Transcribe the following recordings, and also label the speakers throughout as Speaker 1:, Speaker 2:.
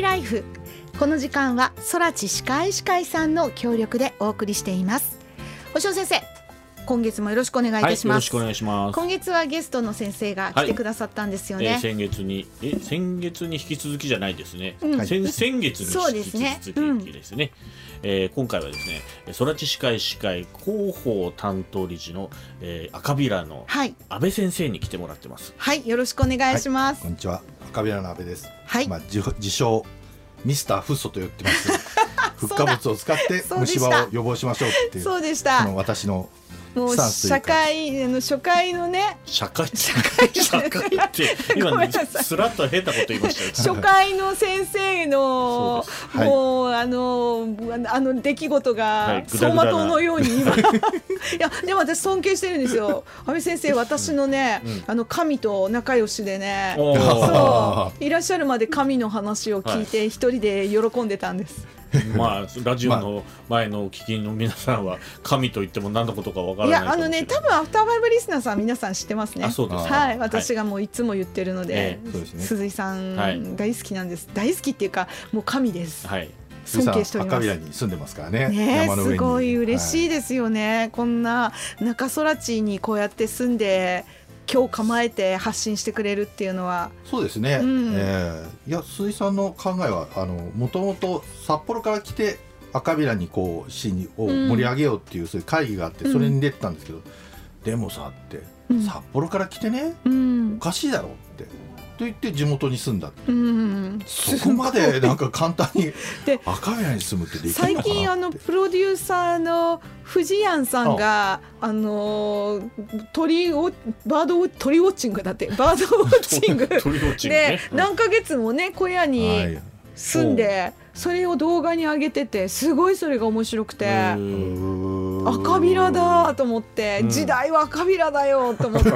Speaker 1: ライフ。この時間は空知歯科医師会さんの協力でお送りしています。星尾先生、今月もよろしくお願いいたします。
Speaker 2: よろしくお願いします。
Speaker 1: 今月はゲストの先生が来てくださったんですよね。
Speaker 2: 先月に引き続きじゃないですね、先月に引き続きですね。今回はですね、空知歯科医師会広報担当理事の、赤ビラの安倍先生に来てもらってます。
Speaker 1: はい、よろしくお願いします。
Speaker 3: こんにちは、赤ビラの安倍です。
Speaker 1: はい、
Speaker 3: 自称ミスターフッ素と言ってますフッ化物を使って虫歯を予防しましょうっていう、
Speaker 1: そうでした。
Speaker 3: この私の
Speaker 1: もう初回のね、
Speaker 2: 社会って今スラッと変なこと言いましたよ
Speaker 1: 初回の先生のもうあの出来事が走馬灯のように今いやでも私尊敬してるんですよ。安倍先生、私のね、神と仲良しでね、そういらっしゃるまで神の話を聞いて一人で喜んでたんです。
Speaker 2: ラジオの前のお聞きの皆さんは神と言っても何のことかわからない。
Speaker 1: いや多分アフターファイブリスナーさん皆さん知ってますね。
Speaker 2: そうです。
Speaker 1: はい、私がもういつも言ってるので、鈴井さん大好きなんです。大好きっていうかもう神です。
Speaker 3: はい、
Speaker 1: 尊敬しております。
Speaker 3: 赤ビラに住んでますからね。
Speaker 1: 山の上にすごい嬉しいですよね。こんな中空地にこうやって住んで今日構えて発信してくれるっていうのは。
Speaker 3: そうですね、いや鈴井さんの考えはもともと札幌から来て赤ビラにこう市を盛り上げようっていう、そういう会議があってそれに出てたんですけど、でもさって、札幌から来てね、おかしいだろってと言って地元に住んだって、そこまでなんか簡単に赤ビラに住むってできるのかなって。
Speaker 1: 最近プロデューサーの藤谷さんがバードウォッチングだってバードウォッチングで何ヶ月もね小屋に住んで、それを動画に上げてて、すごいそれが面白くて、赤ビラだと思って、時代は赤ビラだよと思って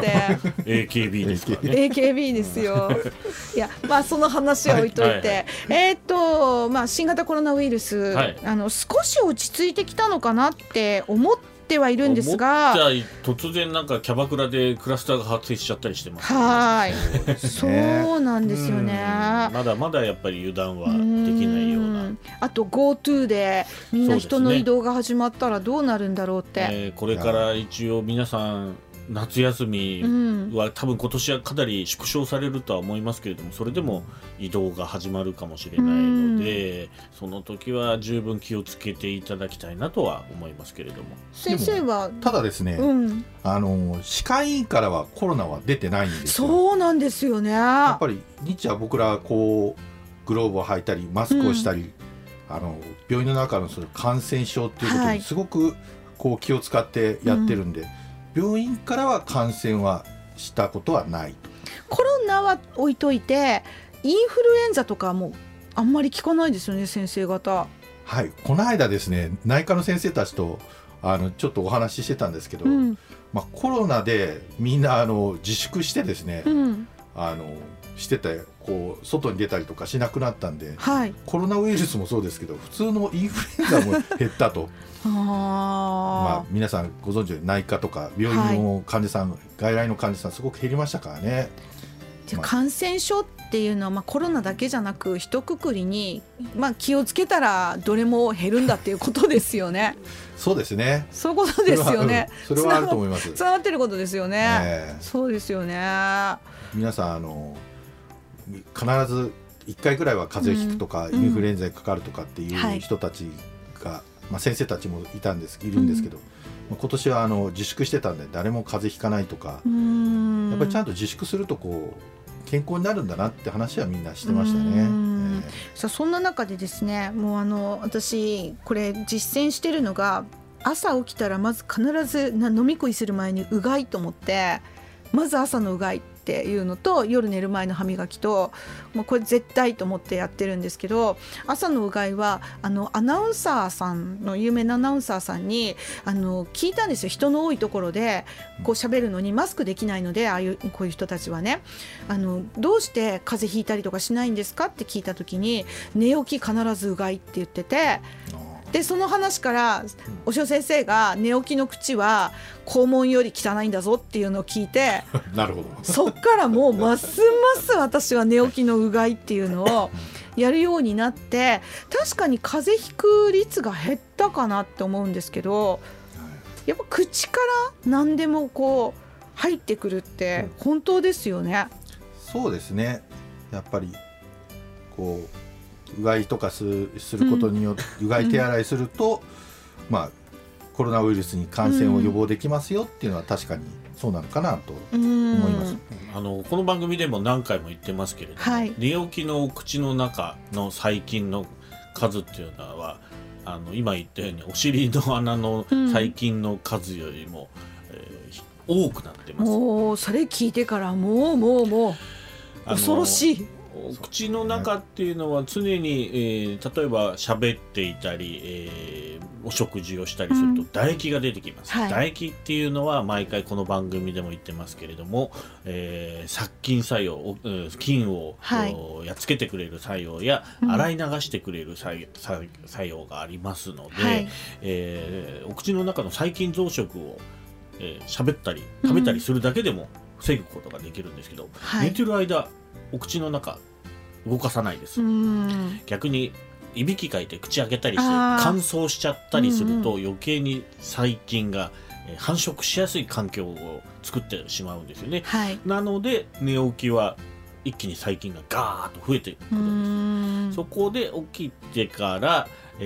Speaker 2: AKB ですかね。
Speaker 1: AKB ですよ。いや、その話は置いといて、新型コロナウイルス、少し落ち着いてきたのかなって思ってはいるんですが、
Speaker 2: 突然なんかキャバクラでクラスターが発生しちゃったりしてます、ね。
Speaker 1: はい、そうなんですよね。
Speaker 2: まだまだやっぱり油断はできないような。
Speaker 1: あと GoTo でみんな人の移動が始まったらどうなるんだろうって、
Speaker 2: これから一応皆さん夏休みは多分今年はかなり縮小されるとは思いますけれども、それでも移動が始まるかもしれないので、その時は十分気をつけていただきたいなとは思いますけれども。
Speaker 1: 先生は
Speaker 3: ただですね、歯科医院からはコロナは出てないんですよ。
Speaker 1: そうなんですよね。
Speaker 3: やっぱり日は僕らこうグローブを履いたりマスクをしたり、病院の中のその感染症っていうことにすごくこう気を使ってやってるんで、病院からは感染はしたことはない。
Speaker 1: コロナは置いといてインフルエンザとかもあんまり聞かないですよね、先生方。
Speaker 3: はい、この間ですね、内科の先生たちとちょっとお話ししてたんですけど、コロナでみんな自粛してですね、しててこう外に出たりとかしなくなったんで、コロナウイルスもそうですけど普通のインフルエンザも減ったと皆さんご存知で内科とか病院の患者さん、外来の患者さんすごく減りましたからね。
Speaker 1: 感染症っていうのは、コロナだけじゃなく一括りに、気をつけたらどれも減るんだっていうことですよね。
Speaker 3: そうですね、
Speaker 1: そういうことですよね。
Speaker 3: それはあると思います。
Speaker 1: つながってることですよね。そうですよね。
Speaker 3: 皆さん必ず1回ぐらいは風邪ひくとか、インフルエンザにかかるとかっていう人たちが、先生たちもいるんですけど、今年は自粛してたんで誰も風邪ひかないとか、やっぱりちゃんと自粛するとこう健康になるんだなって話はみんなしてましたね。
Speaker 1: さあ、そんな中でですね、もう私これ実践してるのが、朝起きたらまず必ず飲み食いする前にうがいと思って、まず朝のうがいっていうのと夜寝る前の歯磨きと、もうこれ絶対と思ってやってるんですけど、朝のうがいはアナウンサーさんの有名なアナウンサーさんに聞いたんですよ。人の多いところでこう喋るのにマスクできないので、こういう人たちはね、どうして風邪ひいたりとかしないんですかって聞いた時に、寝起き必ずうがいって言ってて、でその話からおしお先生が寝起きの口は肛門より汚いんだぞっていうのを聞いて
Speaker 3: なるほど。
Speaker 1: そっからもうますます私は寝起きのうがいっていうのをやるようになって確かに風邪ひく率が減ったかなって思うんですけど、やっぱ口から何でもこう入ってくるって本当ですよね。
Speaker 3: そうですね。やっぱりこううがいとかすることによって、うがい手洗いすると、まあコロナウイルスに感染を予防できますよっていうのは確かにそうなのかなと思います。
Speaker 2: この番組でも何回も言ってますけれども、
Speaker 1: はい、
Speaker 2: 寝起きのお口の中の細菌の数っていうのは今言ったようにお尻の穴の細菌の数よりも、多くなってます。
Speaker 1: もうそれ聞いてからもう恐ろしい。
Speaker 2: お口の中っていうのは常に、例えば喋っていたり、お食事をしたりすると唾液が出てきます、
Speaker 1: はい、
Speaker 2: 唾液っていうのは毎回この番組でも言ってますけれども、殺菌作用、菌を、はい、やっつけてくれる作用や、洗い流してくれる作用がありますので、はい、お口の中の細菌増殖を喋ったり食べたりするだけでも防ぐことができるんですけど、はい、寝てる間お口の中動かさないです。逆にいびきかいて口開けたりして乾燥しちゃったりすると、余計に細菌が繁殖しやすい環境を作ってしまうんですよね、はい、なので寝起きは一気に細菌がガーッと増えてくるんです。そこで起きてから、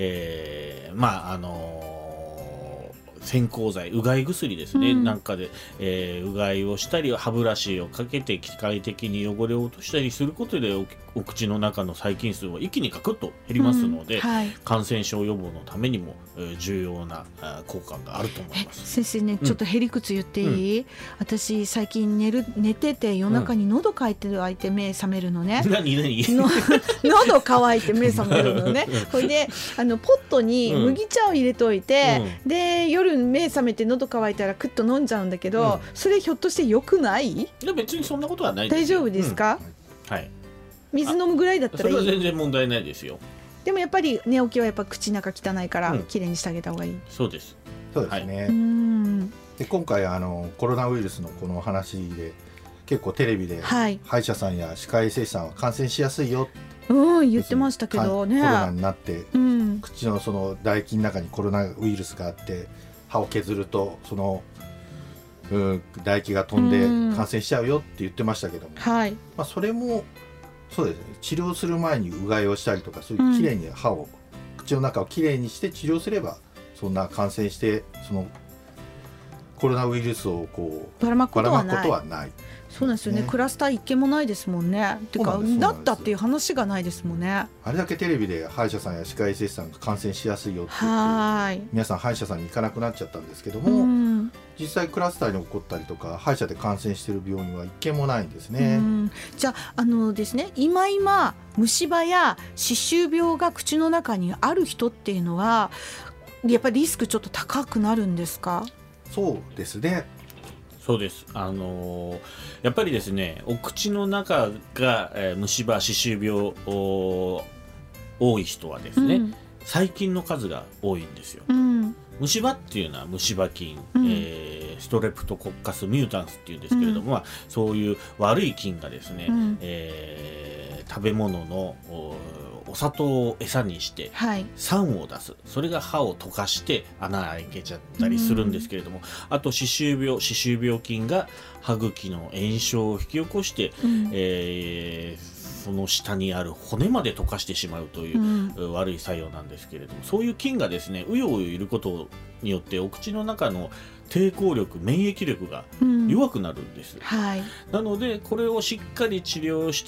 Speaker 2: 洗口剤、うがい薬ですね、なんかで、うがいをしたり歯ブラシをかけて機械的に汚れを落としたりすることで お口の中の細菌数は一気にガクッと減りますので、はい、感染症予防のためにも、重要な効果があると思います。
Speaker 1: 先生ね、ちょっとへりくつ言っていい？私最近寝てて夜中に喉乾いてるて目覚めるのね。
Speaker 2: 何
Speaker 1: 喉乾いて目覚めるのね。これでポットに麦茶を入れといて、で夜目覚めて喉乾いたらクッと飲んじゃうんだけど、それひょっとして良くない？い
Speaker 2: や別にそんなことはないです。
Speaker 1: 大丈夫ですか？
Speaker 2: はい。
Speaker 1: 水飲むぐらいだったらいい。
Speaker 2: それは全然問題ないですよ。
Speaker 1: でもやっぱり寝起きはやっぱ口の中汚いからきれいにしてあげた方がいい。
Speaker 2: そうです。
Speaker 3: そうですね。で今回コロナウイルスのこの話で結構テレビで、歯医者さんや歯科衛生士さんは感染しやすいよ、
Speaker 1: 言ってましたけどね。
Speaker 3: コロナになって、口のその唾液の中にコロナウイルスがあって歯を削るとその唾液が飛んで感染しちゃうよって言ってましたけども、それもそうですね、治療する前にうがいをしたりとか、そういうきれいに歯を、口の中をきれいにして治療すればそんな感染してそのコロナウイルスをこうばらまくことはない。
Speaker 1: そうなんですよね。クラスター一件もないですもんね。てかだったっていう話がないですもんね。あ
Speaker 3: れだけテレビで歯医者さんや歯科衛生士さんが感染しやすいよって言って皆さん歯医者さんに行かなくなっちゃったんですけども、実際クラスターに起こったりとか歯医者で感染している病院は一件もないんですね。
Speaker 1: じゃあですね、今虫歯や歯周病が口の中にある人っていうのはやっぱりリスクちょっと高くなるんですか？
Speaker 3: そうですね。
Speaker 2: そうです。やっぱりですね、お口の中が、虫歯、歯周病多い人はですね、細菌の数が多いんですよ。虫歯っていうのは虫歯菌、ストレプトコッカスミュータンスっていうんですけれども、そういう悪い菌がですね、食べ物のお砂糖を餌にして酸を出す、それが歯を溶かして穴開けちゃったりするんですけれども、あと歯周病菌が歯茎の炎症を引き起こして、その下にある骨まで溶かしてしまうという、悪い作用なんですけれども、そういう菌がですねうようよいることによってお口の中の抵抗力、免疫力が弱くなるんです、なのでこれをしっかり治療して、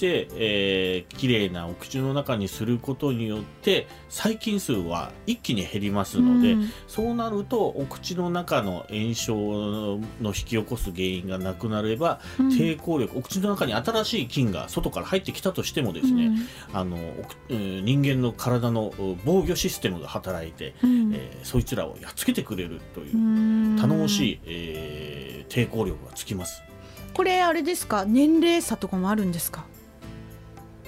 Speaker 2: きれいなお口の中にすることによって細菌数は一気に減りますので、そうなるとお口の中の炎症の引き起こす原因がなくなれば、抵抗力、お口の中に新しい菌が外から入ってきたとしてもですね、人間の体の防御システムが働いて、そいつらをやっつけてくれるという頼もしい、抵抗力がつきます。
Speaker 1: これあれですか、年齢差とかもあるんですか？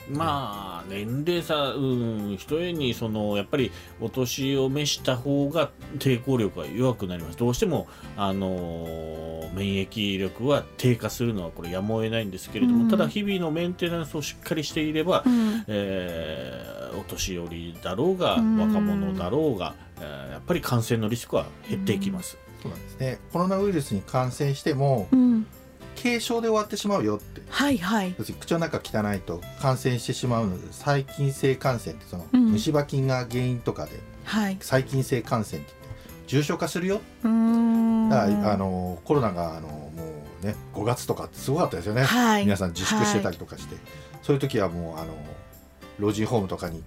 Speaker 2: まあ年齢差、ひとえにやっぱりお年を召した方が抵抗力が弱くなります。どうしても免疫力は低下するのはこれやむを得ないんですけれども、ただ日々のメンテナンスをしっかりしていれば、お年寄りだろうが若者だろうが、やっぱり感染のリスクは減っていきます。
Speaker 3: そうなんですね。コロナウイルスに感染しても、軽症で終わってしまうよって、
Speaker 1: はいはい、
Speaker 3: 口の中汚いと感染してしまうので、細菌性感染って虫歯菌が原因とかで、細菌性感染って重症化するよ。だからコロナがもうね5月とかすごかったですよね、皆さん自粛してたりとかして、そういう時はもう老人ホームとかに行って、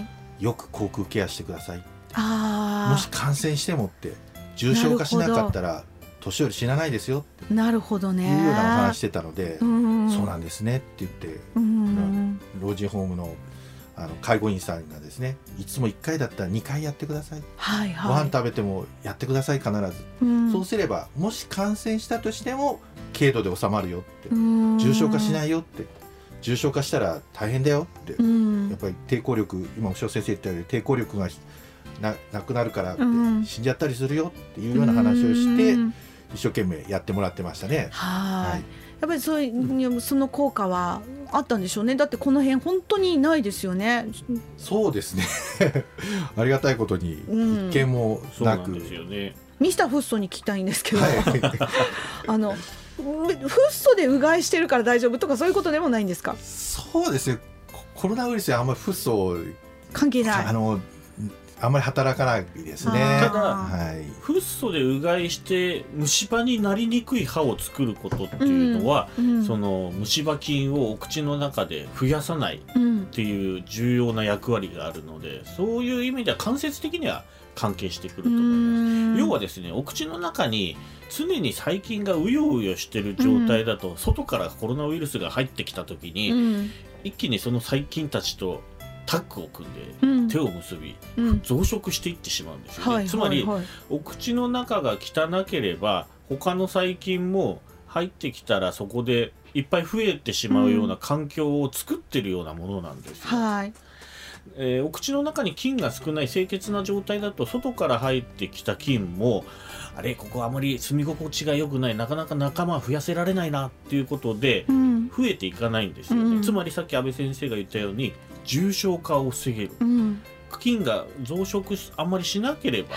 Speaker 3: よく口腔ケアしてください。もし感染してもって重症化しなかったら年寄り死なないですよって
Speaker 1: なるほどね、
Speaker 3: いうようなお話してたので、そうなんですねって言って、老人ホームの介護員さんがですね、いつも1回だったら2回やってください、ご飯食べてもやってください必ず、そうすればもし感染したとしても軽度で収まるよって、重症化しないよって、重症化したら大変だよって、やっぱり抵抗力、今牛尾先生言ったように抵抗力がなくなるからって、死んじゃったりするよっていうような話をして一生懸命やってもらってましたね。
Speaker 1: やっぱりその効果はあったんでしょうね。だってこの辺本当にないですよね。
Speaker 3: そうですねありがたいことに一件もなく、
Speaker 1: ミスターフッ素に聞きたいんですけど、フッ素でうがいしてるから大丈夫とかそういうことでもないんですか？
Speaker 3: そうですね、コロナウイルスはあんまりフッ素
Speaker 1: 関係ない、
Speaker 3: あんまり働かないですね。
Speaker 2: ただ、フッ素でうがいして虫歯になりにくい歯を作ることっていうのは、その虫歯菌をお口の中で増やさないっていう重要な役割があるので、そういう意味では間接的には関係してくると思います。要はですね、お口の中に常に細菌がうようよしてる状態だと、外からコロナウイルスが入ってきた時に、一気にその細菌たちとタッグを組んで手を結び、増殖していってしまうんですよね。つまりお口の中が汚ければ他の細菌も入ってきたらそこでいっぱい増えてしまうような環境を作ってるようなものなんですよ。お口の中に菌が少ない清潔な状態だと、外から入ってきた菌もあれ、ここあまり住み心地が良くない、なかなか仲間増やせられないなっていうことで増えていかないんですよね。つまりさっき安倍先生が言ったように重症化を防げる、菌が増殖あんまりしなければ、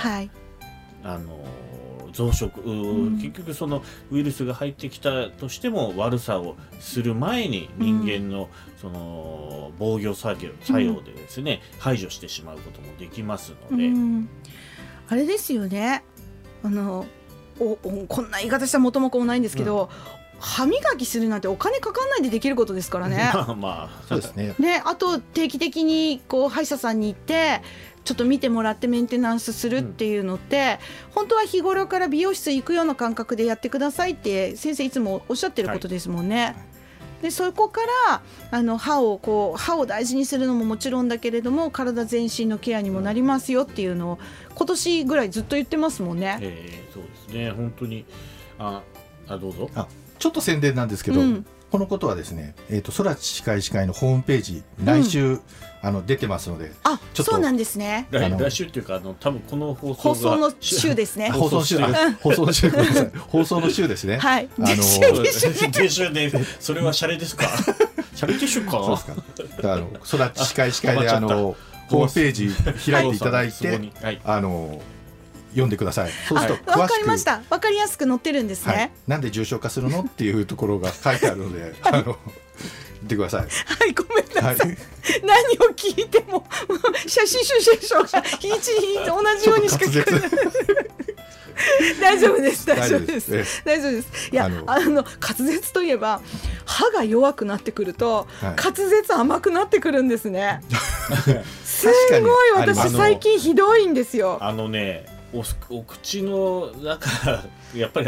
Speaker 2: 増殖、結局そのウイルスが入ってきたとしても悪さをする前に人間のその防御作用でですね、排除してしまうこともできますので、
Speaker 1: あれですよね、こんな言い方したら元も子もないんですけど、歯磨きするなんてお金かかんないでできることですからね。
Speaker 3: そうですね。
Speaker 1: あと定期的に歯医者さんに行ってちょっと見てもらってメンテナンスするっていうのって、本当は日頃から美容室行くような感覚でやってくださいって先生いつもおっしゃってることですもんね。でそこから歯を大事にするのももちろんだけれども、体全身のケアにもなりますよっていうのを今年ぐらいずっと言ってますもんね。
Speaker 2: そうですね、本当にどうぞ。
Speaker 3: ちょっと宣伝なんですけど、このことはですね、空知歯科医師会のホームページ来週、出てますので、
Speaker 1: ちょっとそうなんですね。
Speaker 2: 来週っていうか多分この放
Speaker 1: 送の週ですね。
Speaker 3: 放送の週ですね。
Speaker 1: はい。
Speaker 2: 電週でそれはシャレですか？シャレティッシュか？
Speaker 3: そうですか。空知歯科医師会でホームページ開いていただいて、読んでください。そうすると詳しく、
Speaker 1: わかりました。わかりやすく載ってるんですね。
Speaker 3: なんで重症化するのっていうところが書いてあるので、言ってください。
Speaker 1: はい、ごめんなさい。何を聞いても写真集写真がひい同じようにしか聞こえない。大丈夫です。大丈夫です。いや、滑舌といえば歯が弱くなってくると、滑舌甘くなってくるんですね。すごい、私最近ひどいんですよ。
Speaker 2: お口の中やっぱり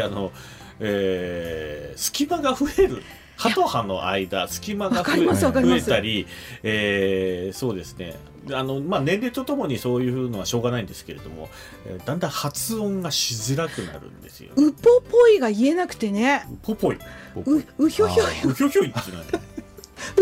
Speaker 2: 隙間が増える、歯と歯の間隙間が増えたり、そうですね、年齢とともにそういうのはしょうがないんですけれども、だんだん発音がしづらくなるんですよ。
Speaker 1: うぽぽいが言えなくてね。
Speaker 2: うぽぽい、
Speaker 1: うひょひょ
Speaker 2: うひょひょいって
Speaker 1: う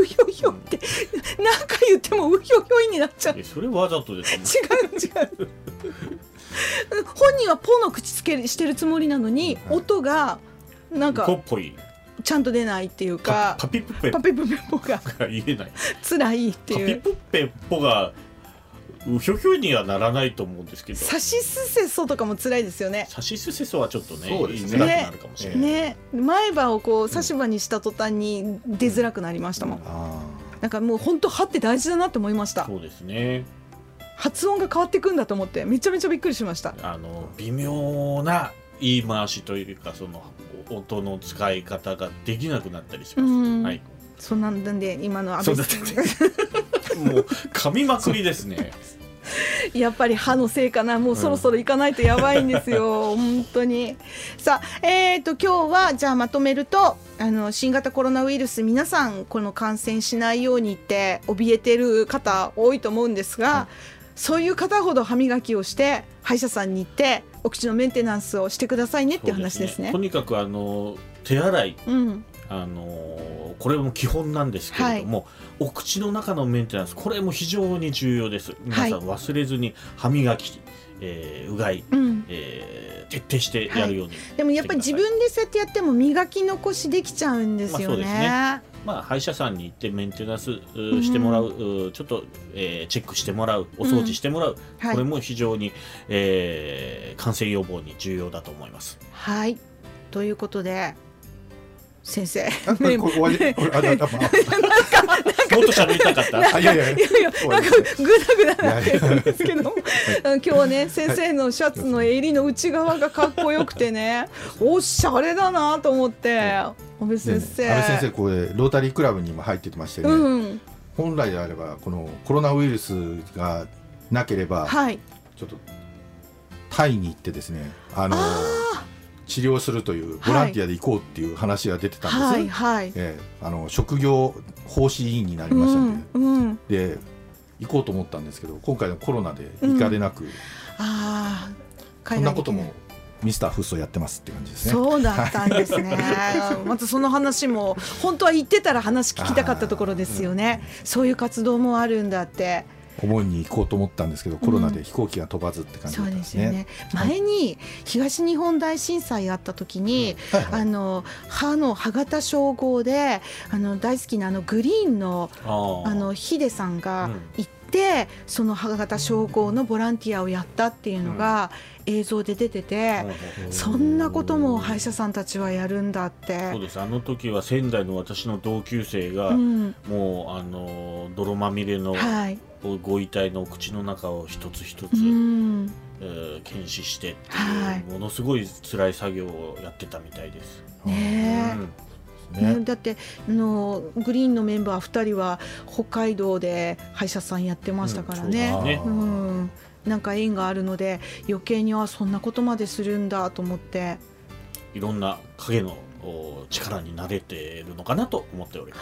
Speaker 1: うひょひょって何回言ってもうひょひょいになっちゃう。
Speaker 2: それわざとですね。
Speaker 1: 違う本人はポの口つけしてるつもりなのに、音がなんか
Speaker 2: ポっぽい
Speaker 1: ちゃんと出ないっていうか、
Speaker 2: パピプペ
Speaker 1: パピプペポが
Speaker 2: 言えない
Speaker 1: 辛いっていう。
Speaker 2: パピプペポがうひょひょにはならないと思うんですけど、
Speaker 1: サシスセソとかも辛いですよね。
Speaker 2: サシスセソはちょっとね
Speaker 3: そうですね
Speaker 2: 言いづらくなるかもしれない、
Speaker 1: ね、前歯をこう差し歯にした途端に出づらくなりましたもん、なんかもう本当歯って大事だなって思いました。
Speaker 2: そうですね。
Speaker 1: 発音が変わってくんだと思ってめちゃめちゃびっくりしました。
Speaker 2: 微妙な言い回しというか、その音の使い方ができなくなったりします。はい。
Speaker 1: そんなんで今の安倍さん
Speaker 2: もう噛みまくりですね。
Speaker 1: やっぱり歯のせいかな。もうそろそろ行かないとやばいんですよ、本当に。さあ、今日はじゃあまとめると、新型コロナウイルス、皆さんこの感染しないようにって怯えてる方多いと思うんですが、そういう方ほど歯磨きをして歯医者さんに行ってお口のメンテナンスをしてくださいねっていう話ですね。
Speaker 2: とにかく手洗い、これも基本なんですけれども、お口の中のメンテナンス、これも非常に重要です。皆さん忘れずに歯磨き、うがい、徹底してやるように、
Speaker 1: でもやっぱり自分でそうやってやっても磨き残しできちゃうんですよね。
Speaker 2: 歯医者さんに行ってメンテナンスしてもらう、ちょっと、チェックしてもらう、お掃除してもらう、これも非常に、感染予防に重要だと思います。
Speaker 1: はい、ということで先生、
Speaker 3: もっと
Speaker 2: 喋りたかった。
Speaker 1: いやなんかグダグダなってるんですけど今日はね、先生のシャツの襟の内側がかっこよくてね、おしゃれだなと思って、安倍先生、
Speaker 3: 安倍先生、これロータリークラブにも入ってましてね、本来であればこのコロナウイルスがなければ、ちょっとタイに行ってですね、治療するというボランティアで行こうっていう話が出てたんです。職業奉仕委員になりましたので、で行こうと思ったんですけど、今回のコロナで行かれなく、そんなこともミスターフッソやってますって感じですね。
Speaker 1: そうだったんですね。またその話も本当は言ってたら話聞きたかったところですよね。そういう活動もあるんだって
Speaker 3: 思いに行こうと思ったんですけど、コロナで飛行機が飛ばずって感じだったんですね。
Speaker 1: そうですよね。前に東日本大震災あった時に、歯の歯型照合で大好きなグリーンのヒデさんが行って、その歯型照合のボランティアをやったっていうのが映像で出てて、そんなことも歯医者さんたちはやるんだって。
Speaker 2: そうです。時は仙台の私の同級生が、もう泥まみれの、ご遺体のお口の中を一つ一つ、検視してっていう、ものすごい辛い作業をやってたみたいです。
Speaker 1: だってグリーンのメンバー2人は北海道で歯医者さんやってましたからね。なんか縁があるので余計にそんなことまでするんだと思って、
Speaker 2: いろんな影の力になれているのかなと思っております。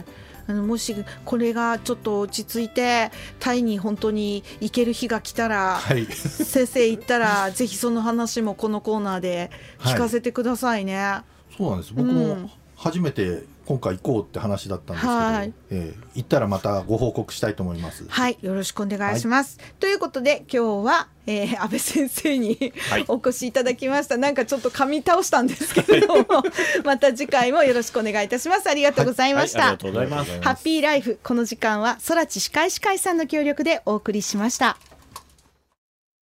Speaker 1: もしこれがちょっと落ち着いてタイに本当に行ける日が来たら、先生行ったらぜひその話もこのコーナーで聞かせてくださいね。
Speaker 3: そうなんです。僕も初めて今回行こうって話だったんですけど、行ったらまたご報告したいと思います。
Speaker 1: よろしくお願いします。ということで今日は、安倍先生に、お越しいただきました。なんかちょっと噛み倒したんですけれども、また次回もよろしくお願いいたします。ありがとうございました。
Speaker 2: ありがとうございます。
Speaker 1: ハッピーライフ、この時間は空知歯科医師会さんの協力でお送りしました。